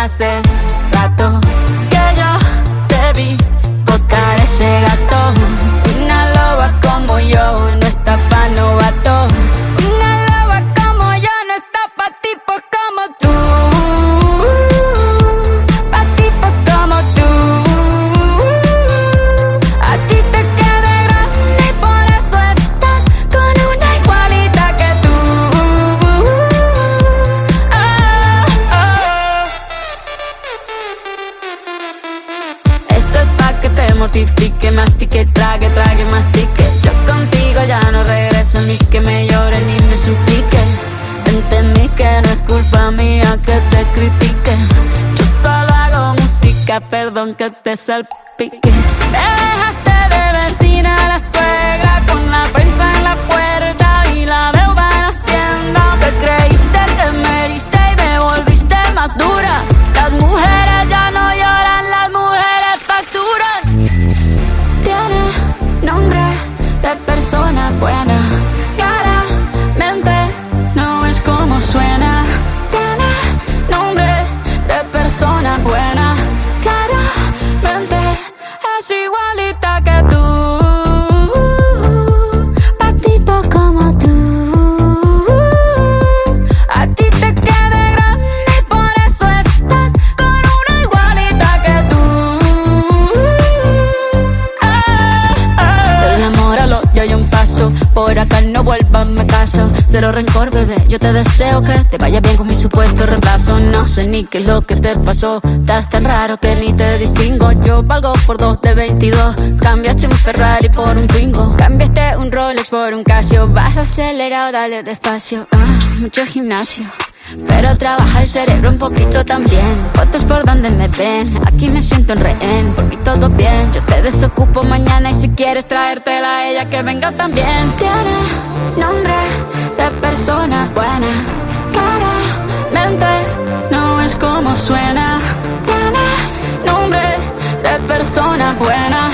hace rato que yo te vi botar ese gato. Una loba como yo no está pa' novato. Una loba como yo no está pa' tipos como tú. Pa' tipos como tú. A ti te queda grande y por eso estás con una igualita que tú. Esto es pa' que te mortifique, mastique, trague, mastique. Yo contigo ya no regreso, ni que me llore ni me suplique. Entendí que no es culpa mía que te critique. Yo solo hago música, perdón que te salpique. Me dejaste de vecina a la suegra con la prensa en la puerta y la deuda en Hacienda. Te creíste que me heriste y me volviste más dura. Las mujeres ya no lloran, las mujeres facturan. Tiene nombre de persona buena, claramente no es como suena. Tiene nombre de persona buena, claramente es igualita que tú. Pa' tipos como tú. A ti te queda grande y por eso estás con una igualita que tú. Del amor al odio hay un paso, por acá no vuelvas, me caso. Cero rencor, bebé, yo te deseo que te vaya bien con mi supuesto reemplazo. No sé ni qué es lo que te pasó, estás tan raro que ni te distingo. Yo valgo por 2 de 22, cambiaste un Ferrari por un Twingo. Cambiaste un Rolex por un Casio, vas acelerado, dale despacio. Mucho gimnasio, pero trabaja el cerebro un poquito también. Fotos por donde me ven, aquí me siento en rehén. Por mí todo bien, yo te desocupo mañana y si quieres traértela a ella que venga también. Tiene nombre de persona buena, claramente no es como suena. Tiene nombre de persona buena,